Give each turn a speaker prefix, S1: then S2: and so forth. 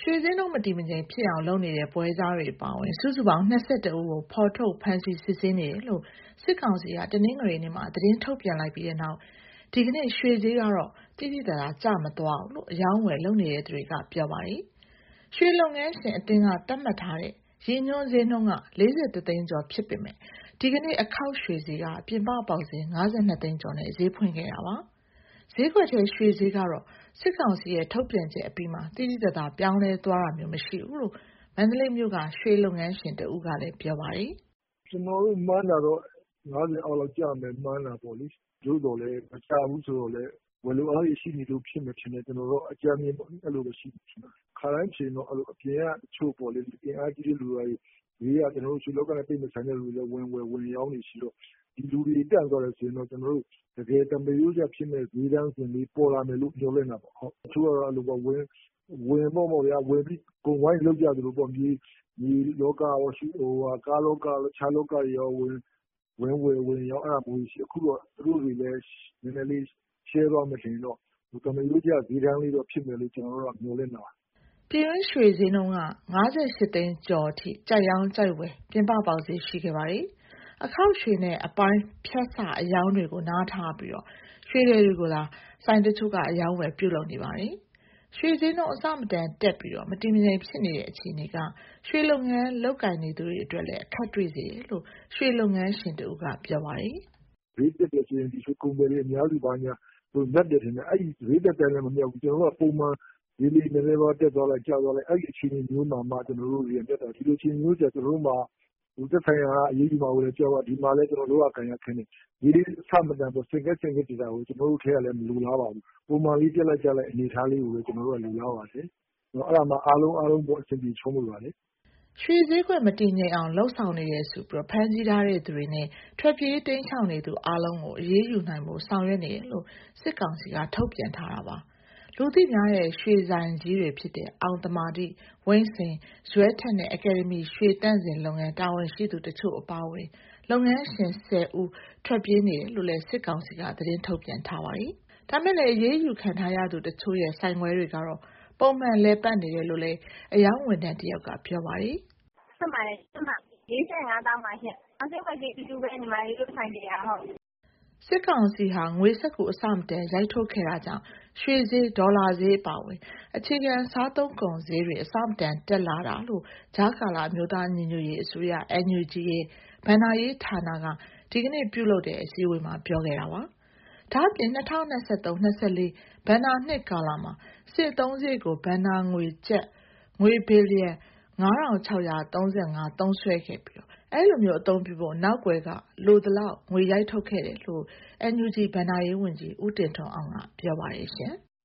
S1: ရွှေစင်းတို့မတည်မငြိမ်ဖြစ်အောင်လုပ်နေတဲ့ပွဲစားတွေပါဝင်စုစုပေါင်း22ဦးကိုဖော်ထုတ်ဖမ်းဆီးစစ်ဆေးနေတယ်လို့စစ်ကောင်စီကတနင်္ဂနွေနေ့မှာသတင်းထုတ်ပြန်လိုက်ပြီးတဲ့နောက်ဒီကနေ့ရွှေဈေးကတော့တိတိကျကျကျမသွားဘူးလို့အယောင်းဝယ်လုပ်နေတဲ့သူတွေကပြောပါတယ်။ရွှေလုပ်ငန်းရှင်အတင်းကတတ်မှတ်ထားတဲ့ရည်ညွှန်းဈေးနှုန်းက43သိန်းကျော်ဖြစ်ပေမဲ့ဒီကနေ့အခောက်ရွှေဈေးကပြင်ပပေါက်ဈေး52သိန်းကျော်နဲ့ဈေးဖွင့်ခဲ့တာပါ။ဈေးကွက်ထဲရွှေဈေးကတော့စစ်ကောင်စီရဲ့ထုတ်ပြန်ချက်အပြီးမှာတိတိကျကျပြောင်းလဲသွားတာမျိုးမရှိဘူးလို့မန္တလေးမြို့ကရွှေလုပ်ငန်းရှင်တဦးကလည်းပြောပါတယ်
S2: ။ကျွန်တော်တို့မှန်းတာတော့50အောက်လောက်ကျမယ်မှန်းတာပေါ့လေ။ကျိုးတော်လည်းမချဘူးဆိုတော့လည်းဝယ်လိုအားရှိနေလို့ဖြစ်မယ်ထင်တယ်ကျွန်တော်တို့အကြမ်းမြင်ပေါ့အဲ့လိုပဲရှိတယ်ခါတိုင်းချိန်တော့အဲ့လိုအပြင်ကတချို့ပေါ့လေအင်အားကြီးတဲ့လူတွေဘေးကကျွန်တော်တို့ရွှေလောကနဲ့ပြည်မဆိုင်တဲ့လူတွေဝင်ရောင်းနေရှိတော့ဒီလူတွေတန့်သွားတယ်ဆိုရင်တော့ကျွန်တော်တို့တကယ်တမရိုးကြဖြစ်မဲ့ဈေးတန်းစဉ်လေးပေါ်လာမယ်လို့ပြောနေတာပေါ့ဟုတ်သူကတော့အဲ့လိုပေါ့ဝင်ပေါ့ဗျာဝင်ပြီးဂုံဝိုင်းလောက်ကြသလိုပေါ့ဒီလောကရောရှိကားလောကခြားလောကရောဝင်ရောအဲ့ဒါမျိုးရှိအခုတော့သူတို့တွေလည်းနည်းနည်းလေး share သွားမယ်ဆိုရင်တော့တမရိုးကြဈေးတန်းလေးတော့ဖြစ်မယ်လို့ကျွန်တော်တို့ကမျှော်လင့်တာ
S1: ပြည်တွင်းရွှေဈေးနှုန်းက58သိန်းကျော်အထိကြိုက်ရောင်းကြိုက်ဝယ်ပြင်ပပေါက်ဈေးရှိခဲ့ပါတယ်။အခောက်ရွှေနဲ့အပိုင်းဖြတ်စအယောင်းတွေကိုနားထားပြီးတော့ရွှေတွေကိုသာဆိုင်တချို့ကအယောင်းဝယ်ပြုလုပ်နေပါတယ်။ရွှေဈေးနှုန်းအစမတန်တက်ပြီးတော့မတည်မငြိမ်ဖြစ်နေတဲ့အခြေအနေကရွှေလုပ်ငန်းလုပ်ကိုင်နေသူတွေအတွက်လည်းအခက်တွေ့စေတယ်လို့ရွှေလုပ်ငန်းရှင်တဦးကပြောပါတယ်
S2: ။ဈေးတက်တဲ့ချိန်ဒီရွှေကုန်တွေအများစုပါညာသူလက်တယ်ထင်တယ်အဲ့ဒီဈေးတက်တယ်လည်းမမြောက်ဘူးကျွန်တော်တို့ကပုံမှန်ဒီလေးနည်းနည်းပါတက်သွားလိုက်ကျသွားလိုက်အဲ့ဒီအခြေအနေမျိုးမှာမှကျွန်တော်တို့ရမြတ်တာဒီလိုအခြေအနေမျိုးကျကျွန်တော်တို့မှာဒီသက်ဆိုင်ရာအရေးကြီးမှာလည်းပြောပါဒီမှာလည်းကျွန်တော်တို့ကခံရခင်းနေဒီလေးအဆမတန်ပေါ့စင်ကက်တီတာကိုကျွန်တော်တို့ထဲကလည်းမလူလားပါဘူးပုံမှန်လေးပြက်လိုက်ကြလိုက်အနေထားလေးကိုလည်းကျွန်တော်တို့ကလူလားပါတယ်အဲ့ဒါမှအားလုံးပေါ့အဆင်ပြေချုံးလို့ပါလေ
S1: ရွှေဈေးကွက်မတည်ငြိမ်အောင်လှုံ့ဆော်နေတယ်ဆိုပြီးဖမ်းဆီးထားတဲ့သူတွေနဲ့ထွက်ပြေးတိမ်းရှောင်နေသူအားလုံးကိုအရေးယူနိုင်ဖို့ဆောင်ရွက်နေတယ်လို့စစ်ကောင်စီကထုတ်ပြန်ထားတာပါလူသိများတဲ့ရွှေဆိုင်ကြီးတွေဖြစ်တဲ့အောင်သမာတိဝင်းစင်ဇွဲထက်နဲ့အကယ်ဒမီရွှေတန့်စင်လုပ်ငန်းတာဝန်ရှိသူတချို့အပါအဝင်လုပ်ငန်းရှင်10ဦးထွက်ပြေးနေတယ်လို့လည်းစစ်ကောင်စီကသတင်းထုတ်ပြန်ထားပါတယ်ဒါမဲ့လည်းအရေးယူခံထားရသူတချို့ရဲ့ဆိုင်ခွဲတွေကတော့ပုံမှန်လဲပတ်နေတယ်လို့လည်းအယောင်းဝန်ထမ်းတယောက်ကပြောပါတယ်
S3: ။ဆက်ပါတယ်ဆက်ပါ45တောင်းပါရှင်။အစိတ်ခွက်ကြီးတူပဲညီမလေးတို့ဆိုင်တရားဟုတ်
S1: ။စစ်ကောင်စီဟာငွေစက်ကိုအစမတန်ရိုက်ထုတ်ခဲ့တာကြောင့်ရွှေဈေးဒေါ်လာဈေးအပါအဝင်အခြေခံစားသုံးကုန်ဈေးတွေအစမတန်တက်လာတာလို့ဂျာကာလာမျိုးသားညီညွတ်ရေးအစိုးရ NUG ရဲ့ဗန္ဒာရေးဌာနကဒီကနေ့ပြုလုပ်တဲ့အစည်းအဝေးမှာပြောခဲ့တာပါ။ဒါ့အပြင်2023-24ဘဏ္ဍာနှစ်ကာလမှာစစ်သုံးစရိတ်ကိုဘဏ္ဍာငွေကျပ်ငွေဘီလီယံ9635သုံးစွဲခဲ့ပြီးအဲ့လိုမျိုးအသုံးပြုဖို့နောက်ွယ်ကလိုသလောက်ငွေရိုက်ထုတ်ခဲ့တယ်လို့ NUG ဘဏ္ဍာရေးဝန်ကြီးဦးတင်ထွန်းအောင်ကပြောပါတယ်ရှင်။